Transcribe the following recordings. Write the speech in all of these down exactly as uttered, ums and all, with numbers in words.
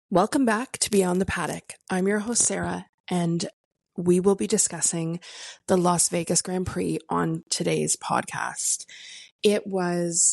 Welcome back to Beyond the Paddock. I'm your host, Sarah, and we will be discussing the Las Vegas Grand Prix on today's podcast. It was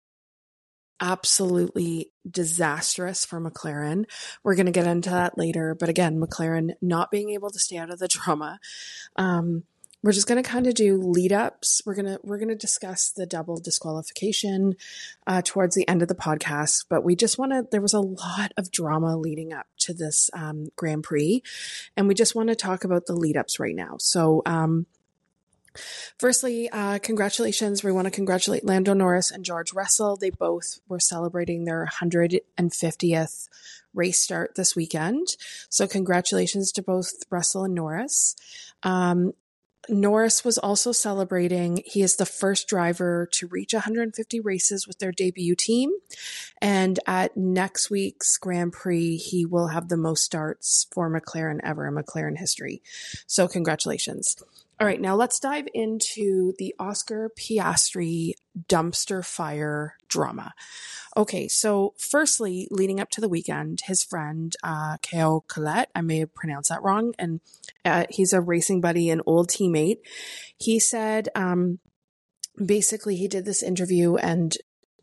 absolutely disastrous for McLaren. We're going to get into that later, but again, McLaren not being able to stay out of the drama. Um, We're just going to kind of do lead ups. We're going to, we're going to discuss the double disqualification uh, towards the end of the podcast, but we just want to, there was a lot of drama leading up to this um, Grand Prix, and we just want to talk about the lead ups right now. So, um, firstly, uh, congratulations. We want to congratulate Lando Norris and George Russell. They both were celebrating their one hundred fiftieth race start this weekend. So congratulations to both Russell and Norris. Um, Norris was also celebrating. He is the first driver to reach one hundred fifty races with their debut team. And at next week's Grand Prix, he will have the most starts for McLaren ever in McLaren history. So congratulations. All right, now let's dive into the Oscar Piastri dumpster fire drama. Okay, so firstly, leading up to the weekend, his friend, uh, Caio Collet, I may have pronounced that wrong, and uh, he's a racing buddy, an old teammate. He said, um, basically, he did this interview, and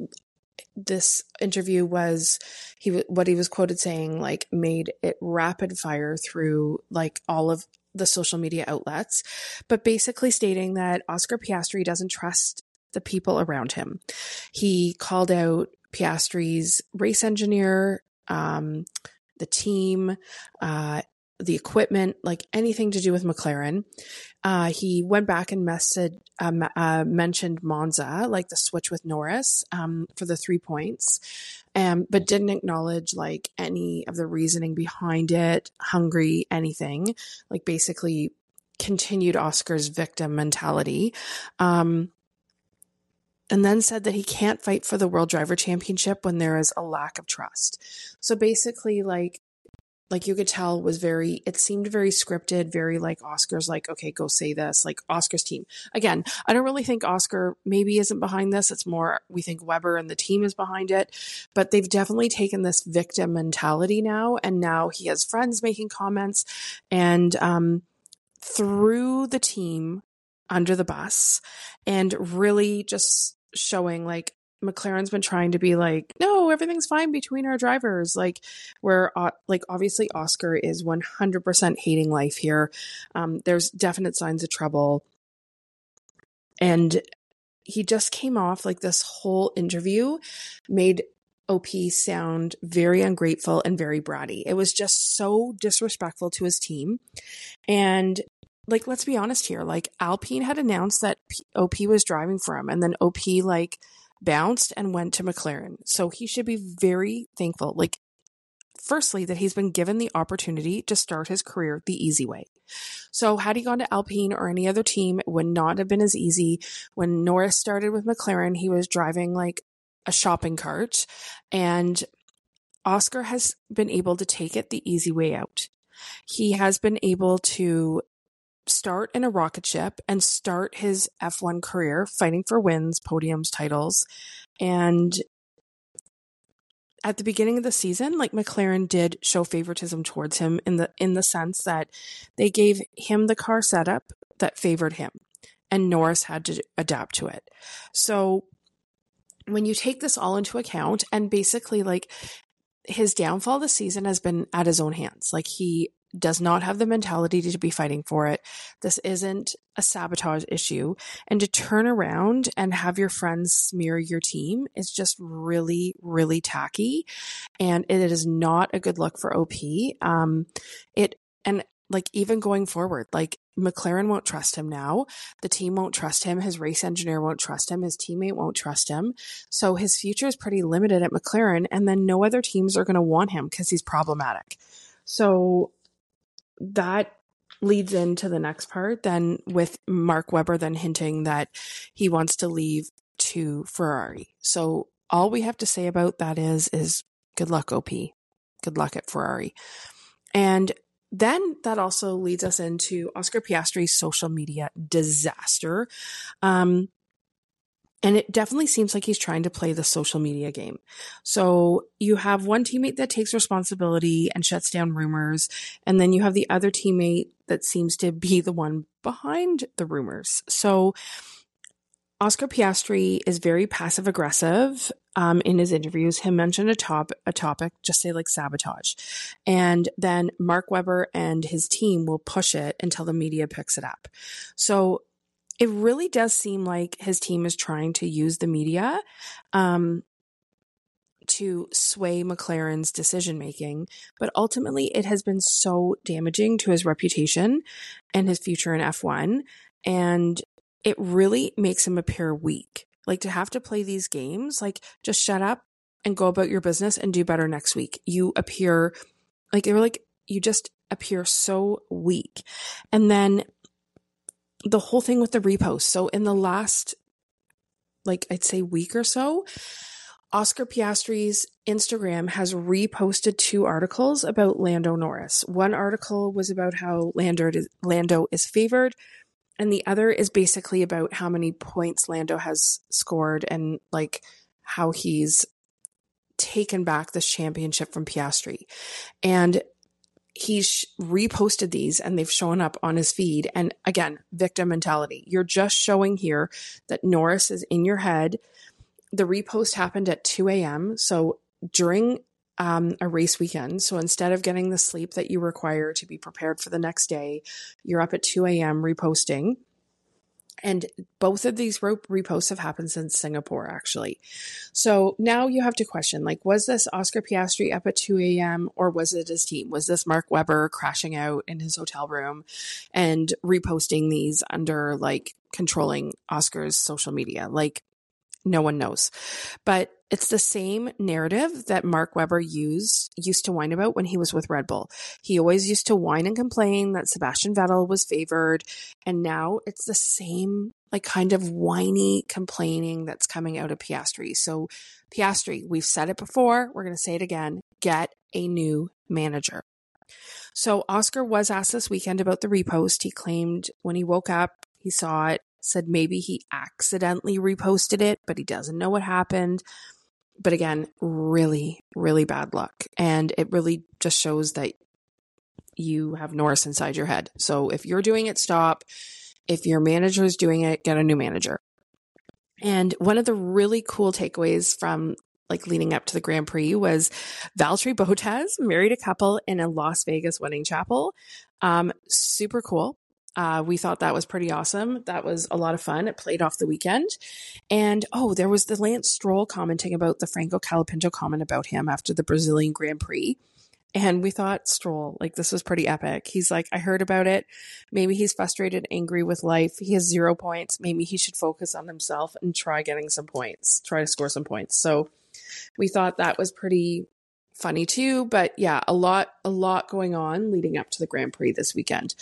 this interview was, he what he was quoted saying, like, made it rapid fire through, like, all of the social media outlets, but basically stating that Oscar Piastri doesn't trust the people around him. He called out Piastri's race engineer, um, the team, uh, the equipment, like anything to do with McLaren. Uh, he went back and messaged, um, uh, mentioned Monza, like the switch with Norris, um, for the three points, um, but didn't acknowledge like any of the reasoning behind it, Hungary, anything, like basically continued Oscar's victim mentality. Um, and then said that he can't fight for the World Driver Championship when there is a lack of trust. So basically, like, like you could tell was very, it seemed very scripted, very like Oscar's like, okay, go say this, like Oscar's team. Again, I don't really think Oscar maybe isn't behind this. It's more, we think Webber and the team is behind it, but they've definitely taken this victim mentality now. And now he has friends making comments and um, threw the team under the bus and really just showing like McLaren's been trying to be like, no, everything's fine between our drivers. Like where, uh, like obviously Oscar is one hundred percent hating life here. Um, there's definite signs of trouble. And he just came off like this whole interview made O P sound very ungrateful and very bratty. It was just so disrespectful to his team. And like, let's be honest here, like Alpine had announced that P- O P was driving for him, and then O P like bounced and went to McLaren. So he should be very thankful. Like, firstly, that he's been given the opportunity to start his career the easy way. So had he gone to Alpine or any other team, it would not have been as easy. When Norris started with McLaren, he was driving like a shopping cart, and Oscar has been able to take it the easy way out. He has been able to start in a rocket ship and start his F one career fighting for wins, podiums, titles. And at the beginning of the season, like McLaren did show favoritism towards him in the in the sense that they gave him the car setup that favored him, and Norris had to adapt to it. So when you take this all into account, and basically like his downfall this season has been at his own hands. Like he does not have the mentality to be fighting for it. This isn't a sabotage issue. And to turn around and have your friends smear your team is just really, really tacky. And it is not a good look for O P. Um, it, and like even going forward, like McLaren won't trust him now. The team won't trust him. His race engineer won't trust him. His teammate won't trust him. So his future is pretty limited at McLaren. And then no other teams are going to want him because he's problematic. So that leads into the next part then with Mark Webber then hinting that he wants to leave to Ferrari. So all we have to say about that is, is good luck, O P. Good luck at Ferrari. And then that also leads us into Oscar Piastri's social media disaster. Um, And it definitely seems like he's trying to play the social media game. So you have one teammate that takes responsibility and shuts down rumors. And then you have the other teammate that seems to be the one behind the rumors. So Oscar Piastri is very passive aggressive um, in his interviews. He'll mention a, top, a topic, just say like sabotage. And then Mark Webber and his team will push it until the media picks it up. So it really does seem like his team is trying to use the media um, to sway McLaren's decision-making, but ultimately it has been so damaging to his reputation and his future in F one, and it really makes him appear weak. Like, to have to play these games, like, just shut up and go about your business and do better next week. You appear, like, they were like, you just appear so weak. And then the whole thing with the repost. So in the last, like, I'd say week or so, Oscar Piastri's Instagram has reposted two articles about Lando Norris. One article was about how Lando is, Lando is favored, and the other is basically about how many points Lando has scored and like how he's taken back this championship from Piastri. And he's reposted these and they've shown up on his feed. And again, victim mentality. You're just showing here that Norris is in your head. The repost happened at two a.m. So during um, a race weekend. So instead of getting the sleep that you require to be prepared for the next day, you're up at two a.m. reposting. And both of these reposts have happened since Singapore, actually. So now you have to question, like, was this Oscar Piastri up at two a.m. or was it his team? Was this Mark Webber crashing out in his hotel room and reposting these under, like, controlling Oscar's social media? Like, no one knows. But it's the same narrative that Mark Webber used used to whine about when he was with Red Bull. He always used to whine and complain that Sebastian Vettel was favored. And now it's the same, like, kind of whiny complaining that's coming out of Piastri. So Piastri, we've said it before. We're going to say it again. Get a new manager. So Oscar was asked this weekend about the repost. He claimed when he woke up, he saw it, said maybe he accidentally reposted it, but he doesn't know what happened. But again, really, really bad luck. And it really just shows that you have Norris inside your head. So if you're doing it, stop. If your manager is doing it, get a new manager. And one of the really cool takeaways from like leading up to the Grand Prix was Valtteri Bottas married a couple in a Las Vegas wedding chapel. Um, super cool. Uh, we thought that was pretty awesome. That was a lot of fun. It played off the weekend. And, oh, there was the Lance Stroll commenting about the Franco Colapinto comment about him after the Brazilian Grand Prix. And we thought, Stroll, like, this was pretty epic. He's like, I heard about it. Maybe he's frustrated, angry with life. He has zero points. Maybe he should focus on himself and try getting some points, try to score some points. So we thought that was pretty funny too. But yeah, a lot, a lot going on leading up to the Grand Prix this weekend.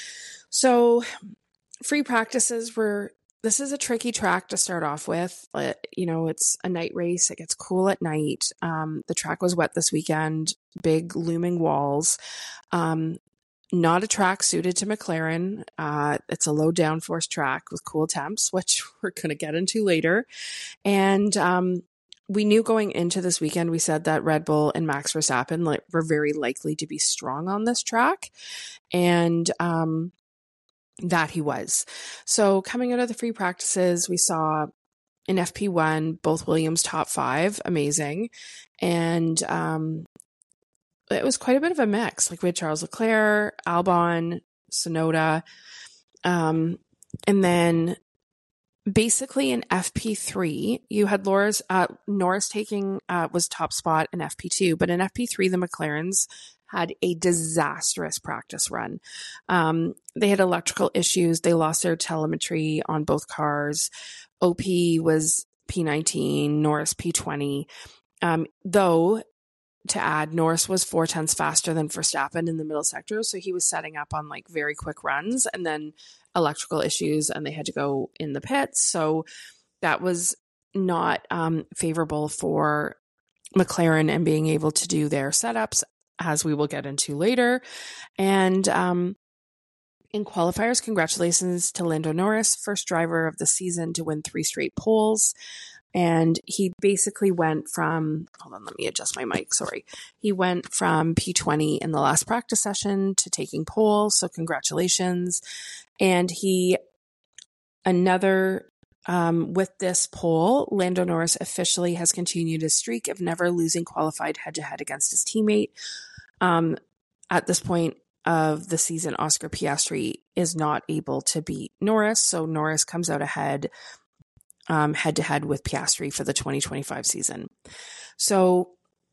So free practices were, this is a tricky track to start off with. Uh, you know, it's a night race. It gets cool at night. Um, the track was wet this weekend, big looming walls. Um, not a track suited to McLaren. Uh, it's a low downforce track with cool temps, which we're going to get into later. And um, we knew going into this weekend, we said that Red Bull and Max Verstappen like, were very likely to be strong on this track. And um, that he was. So coming out of the free practices, we saw in F P one, both Williams top five, amazing. And um, it was quite a bit of a mix. Like we had Charles Leclerc, Albon, Tsunoda. Um, and then basically in F P three, you had Laura's, uh, Norris taking, uh, was top spot in F P two, but in F P three, the McLarens had a disastrous practice run. Um, they had electrical issues. They lost their telemetry on both cars. O P was P nineteen, Norris P twenty. Um, though, to add, Norris was four tenths faster than Verstappen in the middle sector. So he was setting up on like very quick runs and then electrical issues and they had to go in the pits. So that was not um, favorable for McLaren and being able to do their setups, as we will get into later. And um, In qualifiers, congratulations to Lando Norris, first driver of the season to win three straight poles. And he basically went from, hold on, let me adjust my mic, sorry. He went from P twenty in the last practice session to taking pole, so congratulations. And he, another, um, with this pole, Lando Norris officially has continued his streak of never losing qualified head-to-head against his teammate. Um, at this point of the season, Oscar Piastri is not able to beat Norris, so Norris comes out ahead Um, head-to-head with Piastri for the twenty twenty-five season. So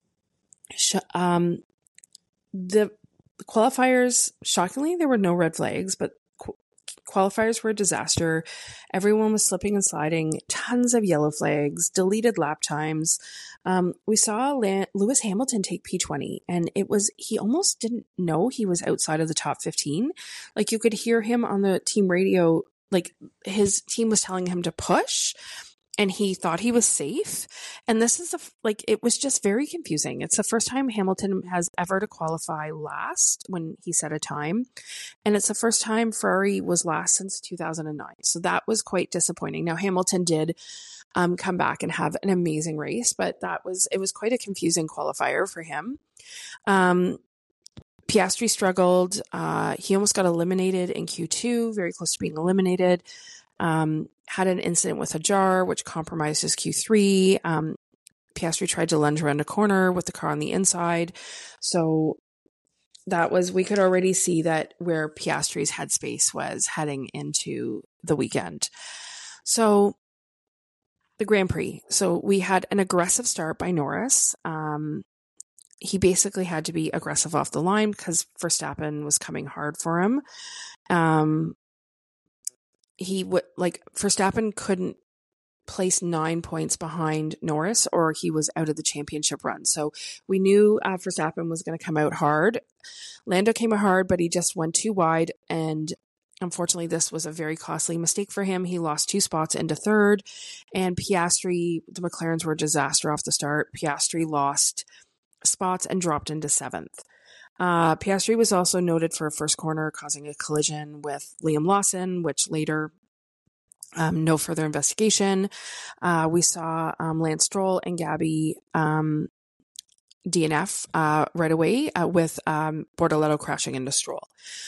um, the qualifiers, shockingly, there were no red flags, but qu- qualifiers were a disaster. Everyone was slipping and sliding, tons of yellow flags, deleted lap times. Um, we saw La- Lewis Hamilton take P twenty, and it was, he almost didn't know he was outside of the top fifteen. Like, you could hear him on the team radio, like his team was telling him to push, and he thought he was safe. And this is a, like, it was just very confusing. It's the first time Hamilton has ever to qualify last when he set a time. And it's the first time Ferrari was last since two thousand nine. So that was quite disappointing. Now, Hamilton did um, come back and have an amazing race, but that was, it was quite a confusing qualifier for him. Um, Piastri struggled. Uh, he almost got eliminated in Q two, very close to being eliminated. Um, had an incident with a jar, which compromised his Q three. Um, Piastri tried to lunge around a corner with the car on the inside. So that was, we could already see that where Piastri's headspace was heading into the weekend. So the Grand Prix. So we had an aggressive start by Norris. Um, he basically had to be aggressive off the line because Verstappen was coming hard for him. Um, he would like Verstappen couldn't place nine points behind Norris or he was out of the championship run. So we knew uh, Verstappen was going to come out hard. Lando came out hard, but he just went too wide. And unfortunately, this was a very costly mistake for him. He lost two spots into third, and Piastri, the McLarens were a disaster off the start. Piastri lost spots and dropped into seventh. Uh, Piastri was also noted for a first corner causing a collision with Liam Lawson, which later, um, no further investigation. Uh, we saw um, Lance Stroll and Gabby um, D N F uh, right away uh, with um, Bortoleto crashing into Stroll.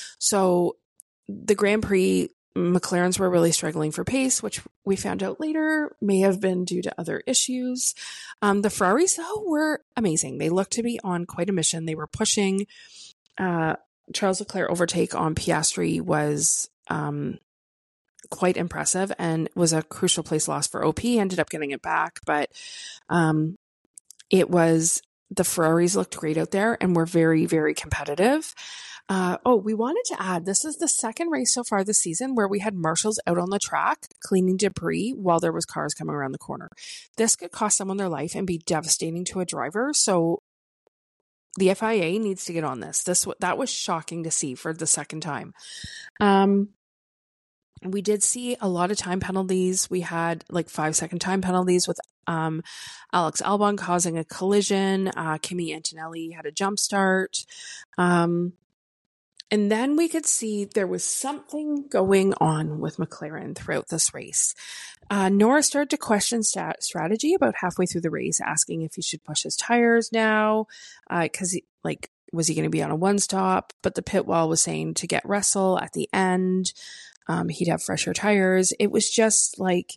So the Grand Prix, McLarens were really struggling for pace, which we found out later may have been due to other issues. Um, the Ferraris, though, were amazing. They looked to be on quite a mission. They were pushing. Uh, Charles Leclerc overtake on Piastri was um, quite impressive and was a crucial place loss for O P. Ended up getting it back, but um, it was, the Ferraris looked great out there and were very, very competitive. Uh, oh, we wanted to add, this is the second race so far this season where we had marshals out on the track cleaning debris while there was cars coming around the corner. This could cost someone their life and be devastating to a driver. So the F I A needs to get on this. This that was shocking to see for the second time. Um, we did see a lot of time penalties. We had like five second time penalties with um, Alex Albon causing a collision. Uh, Kimi Antonelli had a jump start. Um, And then we could see there was something going on with McLaren throughout this race. Uh, Norris started to question stat- strategy about halfway through the race, asking if he should push his tires now, because uh, like, was he going to be on a one stop? But the pit wall was saying to get Russell at the end. Um, he'd have fresher tires. It was just like,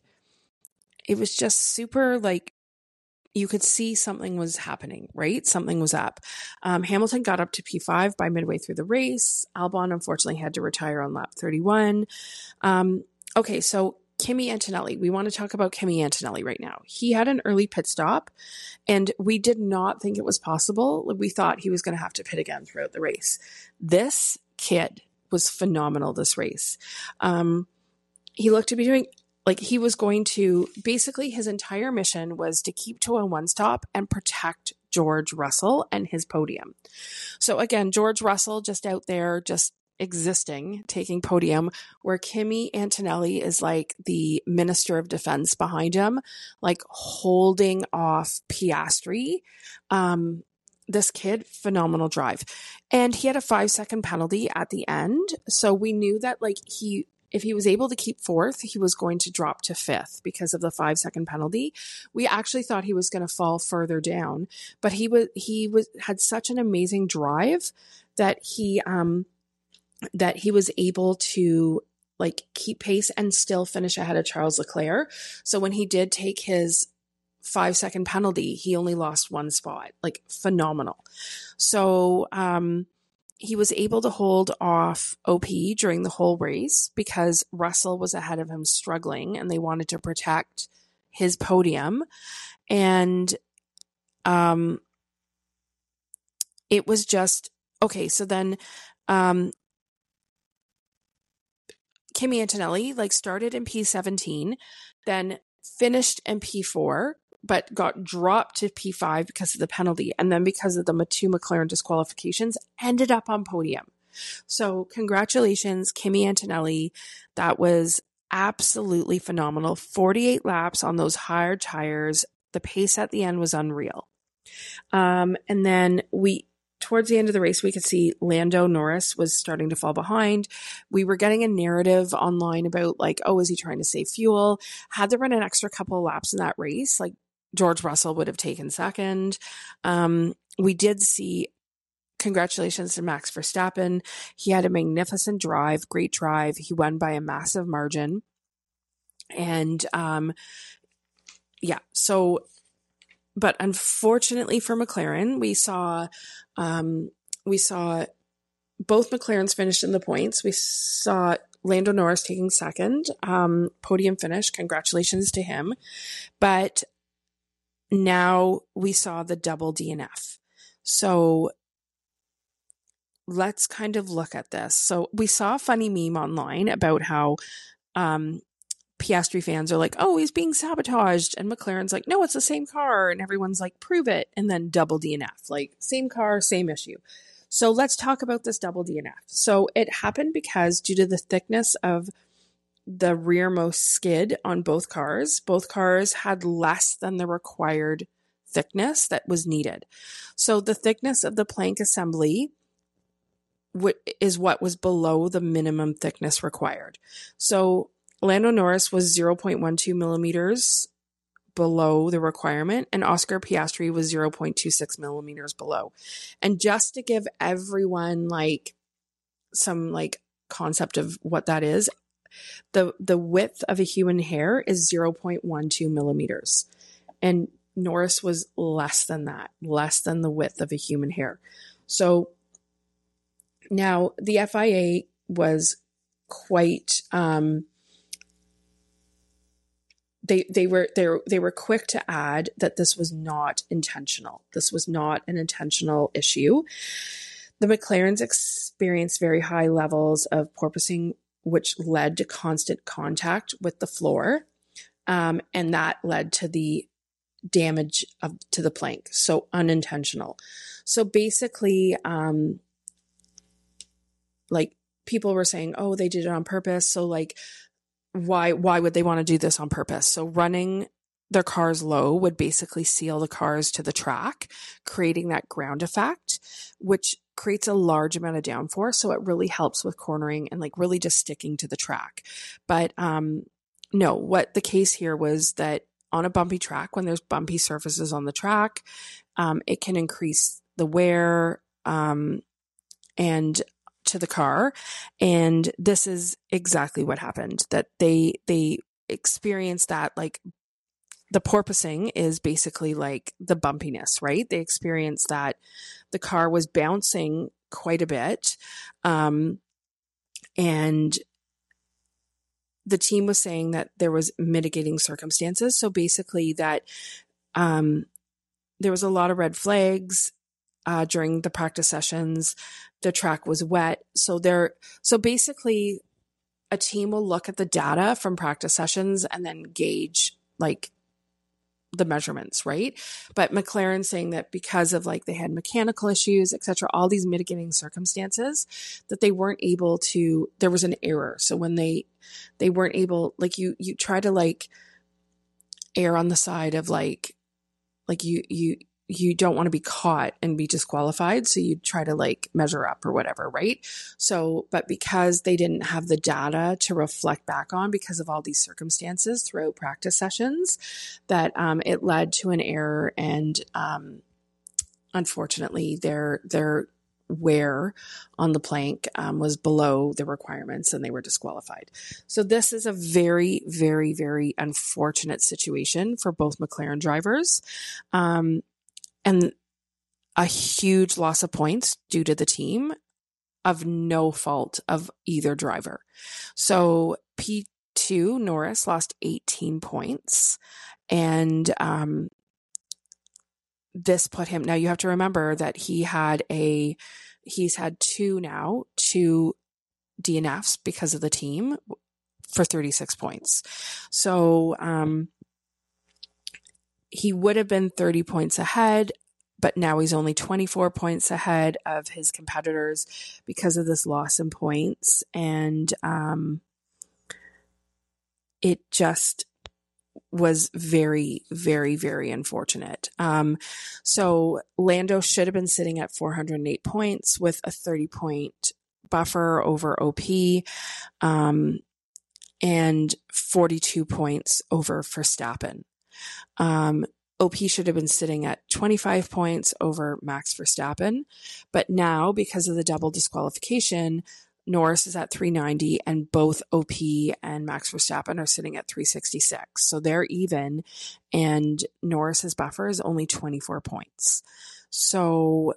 it was just super like, you could see something was happening, right? Something was up. Um, Hamilton got up to P five by midway through the race. Albon, unfortunately, had to retire on lap thirty-one. Um, okay, so Kimi Antonelli. We want to talk about Kimi Antonelli right now. He had an early pit stop, and we did not think it was possible. We thought he was going to have to pit again throughout the race. This kid was phenomenal this race. Um, he looked to be doing... Like he was going to, basically his entire mission was to keep to a one stop and protect George Russell and his podium. So again, George Russell just out there, just existing, taking podium, where Kimi Antonelli is like the Minister of Defense behind him, like holding off Piastri. Um, this kid, phenomenal drive. And he had a five second penalty at the end. So we knew that like he, if he was able to keep fourth, he was going to drop to fifth because of the five second penalty. We actually thought he was going to fall further down, but he was, he was, had such an amazing drive that he, um, that he was able to like keep pace and still finish ahead of Charles Leclerc. So when he did take his five second penalty, he only lost one spot, like phenomenal. So, um, he was able to hold off O P during the whole race because Russell was ahead of him struggling and they wanted to protect his podium. And, um, it was just, okay. So then, um, Kimi Antonelli like started in P seventeen, then finished in P four, but got dropped to P five because of the penalty. And then because of the two McLaren disqualifications, ended up on podium. So congratulations, Kimi Antonelli. That was absolutely phenomenal. forty-eight laps on those hard tires. The pace at the end was unreal. Um, and then we, towards the end of the race, we could see Lando Norris was starting to fall behind. We were getting a narrative online about like, oh, is he trying to save fuel? Had there been an extra couple of laps in that race, like George Russell would have taken second. Um, we did see, congratulations to Max Verstappen. He had a magnificent drive, great drive. He won by a massive margin. And um, yeah, so, but unfortunately for McLaren, we saw, um, we saw both McLarens finished in the points. We saw Lando Norris taking second, um, podium finish. Congratulations to him. But now we saw the double D N F. So let's kind of look at this. So we saw a funny meme online about how, um, Piastri fans are like, oh, he's being sabotaged. And McLaren's like, no, it's the same car. And everyone's like, prove it. And then double D N F, like same car, same issue. So let's talk about this double D N F. So it happened because due to the thickness of the rearmost skid on both cars, both cars had less than the required thickness that was needed. So the thickness of the plank assembly is what was below the minimum thickness required. So Lando Norris was zero point one two millimeters below the requirement, and Oscar Piastri was zero point two six millimeters below. And just to give everyone like some like concept of what that is, the the width of a human hair is zero point one two millimeters, and Norris was less than that, less than the width of a human hair. So now the F I A was quite um, They they were they were, they were quick to add that this was not intentional. This was not an intentional issue. The McLarens experienced very high levels of porpoising, which led to constant contact with the floor, um, and that led to the damage of to the plank. So unintentional. So basically, um, like people were saying, oh, they did it on purpose. So like. Why, why would they want to do this on purpose? So running their cars low would basically seal the cars to the track, creating that ground effect, which creates a large amount of downforce. So it really helps with cornering and like really just sticking to the track. But, um, no, what the case here was that on a bumpy track, when there's bumpy surfaces on the track, um, it can increase the wear, um, and to the car. And this is exactly what happened, that they, they experienced that, like the porpoising is basically like the bumpiness, right? They experienced that the car was bouncing quite a bit. Um, and the team was saying that there was mitigating circumstances. So basically that, um, there was a lot of red flags, uh, during the practice sessions. The track was wet. So there, so basically a team will look at the data from practice sessions and then gauge like the measurements, right? But McLaren saying that because of like they had mechanical issues, et cetera, all these mitigating circumstances, that they weren't able to, there was an error. So when they, they weren't able, like you, you try to like err on the side of like, like you, you, you don't want to be caught and be disqualified. So you try to like measure up or whatever, right? So, but because they didn't have the data to reflect back on because of all these circumstances throughout practice sessions, that um, it led to an error. And um, unfortunately, their, their wear on the plank um, was below the requirements and they were disqualified. So this is a very, very, very unfortunate situation for both McLaren drivers. Um, and a huge loss of points due to the team of no fault of either driver. So P two, Norris lost eighteen points, and um, this put him, now you have to remember that he had a, he's had two now, two D N Fs because of the team for thirty-six points. So um, he would have been thirty points ahead, but now he's only twenty-four points ahead of his competitors because of this loss in points. And um, it just was very, very, very unfortunate. Um, so Lando should have been sitting at four hundred eight points with a thirty point buffer over O P, um, and forty-two points over Verstappen. Um, O P should have been sitting at twenty-five points over Max Verstappen, but now because of the double disqualification, Norris is at three ninety and both O P and Max Verstappen are sitting at three sixty-six. So they're even, and Norris's buffer is only twenty-four points. So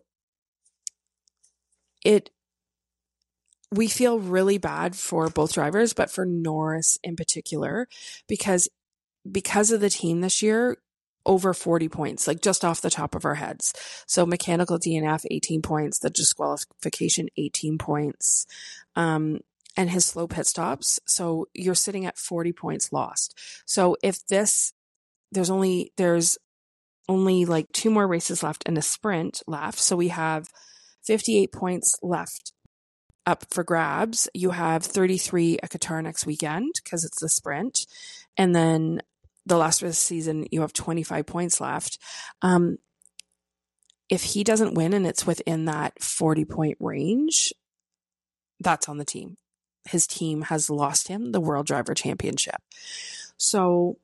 it, we feel really bad for both drivers, but for Norris in particular, because, because of the team this year, over forty points, like just off the top of our heads. So mechanical D N F, eighteen points, the disqualification, eighteen points, um, and his slow pit stops. So you're sitting at forty points lost. So if this, there's only, there's only like two more races left and a sprint left. So we have fifty-eight points left up for grabs. You have thirty-three at Qatar next weekend because it's the sprint. And then the last of the season, you have twenty-five points left. Um, if he doesn't win and it's within that forty point range, that's on the team. His team has lost him the World Driver Championship. So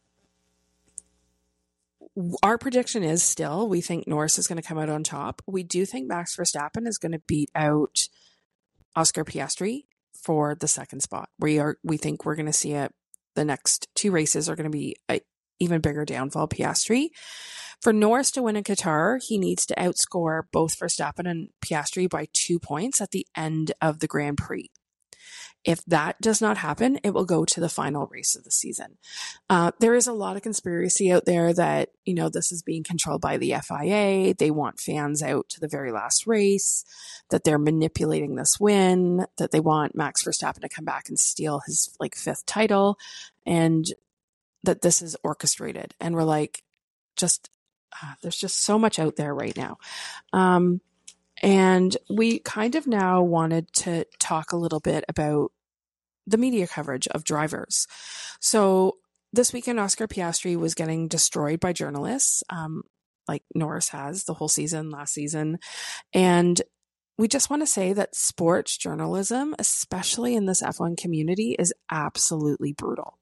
our prediction is still, we think Norris is going to come out on top. We do think Max Verstappen is going to beat out Oscar Piastri for the second spot. We are, we think we're going to see a the next two races are going to be an even bigger downfall Piastri. For Norris to win in Qatar, he needs to outscore both Verstappen and Piastri by two points at the end of the Grand Prix. If that does not happen, it will go to the final race of the season. Uh, there is a lot of conspiracy out there that, you know, this is being controlled by the F I A. They want fans out to the very last race, that they're manipulating this win, that they want Max Verstappen to come back and steal his like fifth title, and that this is orchestrated. And we're like, just, uh, there's just so much out there right now. Um, and we kind of now wanted to talk a little bit about the media coverage of drivers. So this weekend, Oscar Piastri was getting destroyed by journalists, um, like Norris has the whole season, last season. And we just want to say that sports journalism, especially in this F one community, is absolutely brutal.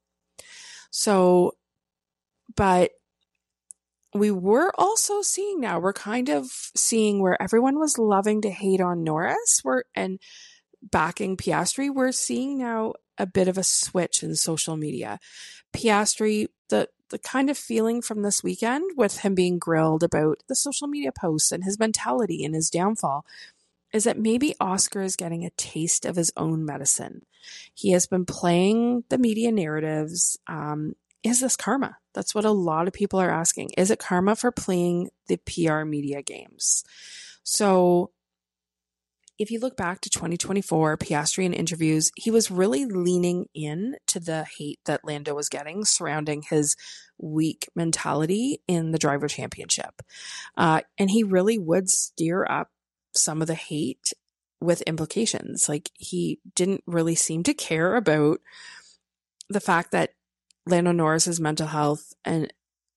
So, but we were also seeing now, we're kind of seeing where everyone was loving to hate on Norris, we're, and backing Piastri, we're seeing now a bit of a switch in social media. Piastri, the the kind of feeling from this weekend with him being grilled about the social media posts and his mentality and his downfall is that maybe Oscar is getting a taste of his own medicine. He has been playing the media narratives. Um, is this karma? That's what a lot of people are asking. Is it karma for playing the P R media games? So if you look back to twenty twenty-four, Piastri in interviews, he was really leaning in to the hate that Lando was getting surrounding his weak mentality in the driver championship. Uh, and he really would steer up some of the hate with implications. Like, he didn't really seem to care about the fact that Lando Norris's mental health and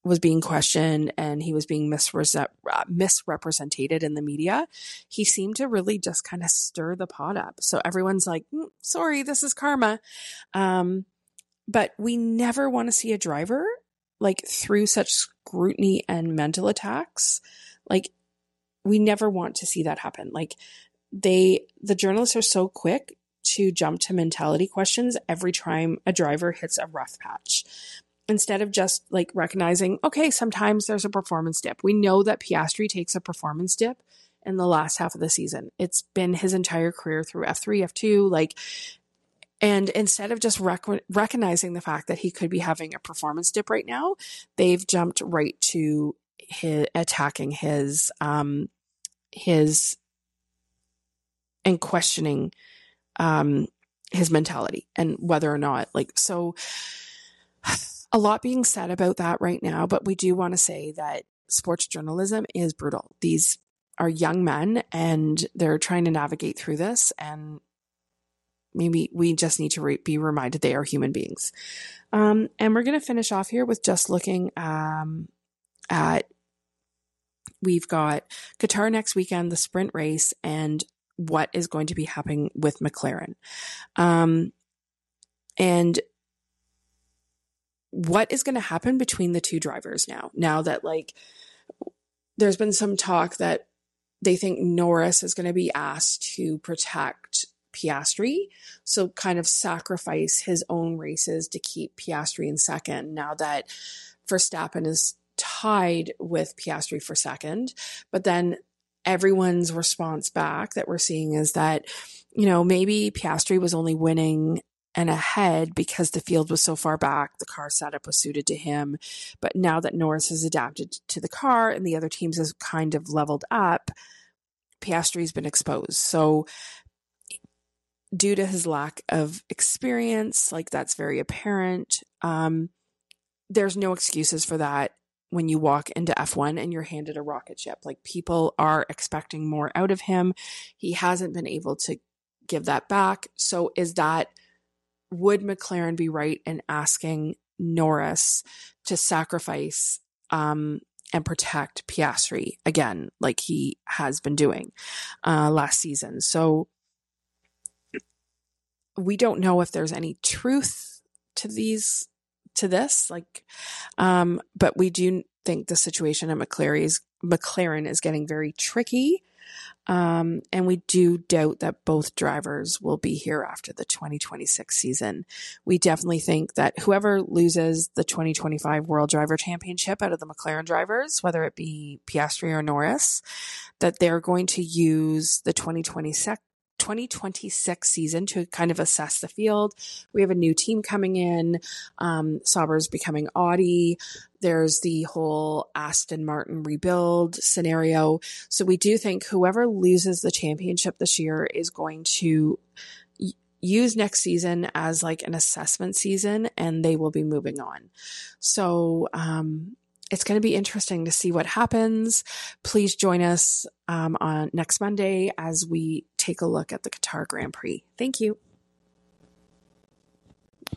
was being questioned and he was being misre- uh, misrepresented in the media, he seemed to really just kind of stir the pot up. So everyone's like, mm, sorry, this is karma. Um, but we never want to see a driver like through such scrutiny and mental attacks. Like, we never want to see that happen. Like, they, the journalists are so quick to jump to mentality questions every time a driver hits a rough patch, instead of just like recognizing, okay, sometimes there's a performance dip. We know that Piastri takes a performance dip in the last half of the season. It's been his entire career through F three, F two, like, and instead of just rec- recognizing the fact that he could be having a performance dip right now, they've jumped right to his, attacking his, um, his, and questioning, um, his mentality and whether or not, like, so a lot being said about that right now, but we do want to say that sports journalism is brutal. These are young men and they're trying to navigate through this, and maybe we just need to re- be reminded they are human beings. Um, and we're going to finish off here with just looking um, at, we've got Qatar next weekend, the sprint race, and what is going to be happening with McLaren. Um, and what is going to happen between the two drivers now, now that like there's been some talk that they think Norris is going to be asked to protect Piastri, so kind of sacrifice his own races to keep Piastri in second, now that Verstappen is tied with Piastri for second. But then everyone's response back that we're seeing is that, you know, maybe Piastri was only winning and ahead because the field was so far back, the car setup was suited to him. But now that Norris has adapted to the car and the other teams has kind of leveled up, Piastri's been exposed. So due to his lack of experience, like that's very apparent. Um, there's no excuses for that when you walk into F one and you're handed a rocket ship. Like, people are expecting more out of him. He hasn't been able to give that back. So is that, would McLaren be right in asking Norris to sacrifice um, and protect Piastri again, like he has been doing uh, last season? So we don't know if there's any truth to these, to this, like, um, but we do think the situation at McLaren is, McLaren is getting very tricky. Um, and we do doubt that both drivers will be here after the twenty twenty-six season. We definitely think that whoever loses the twenty twenty-five World Driver Championship out of the McLaren drivers, whether it be Piastri or Norris, that they're going to use the twenty twenty-six twenty twenty-six season to kind of assess the field. We have a new team coming in. Um, Sauber's becoming Audi. There's the whole Aston Martin rebuild scenario. So we do think whoever loses the championship this year is going to y- use next season as like an assessment season, and they will be moving on. So, um, it's going to be interesting to see what happens. Please join us um, on next Monday as we take a look at the Qatar Grand Prix. Thank you.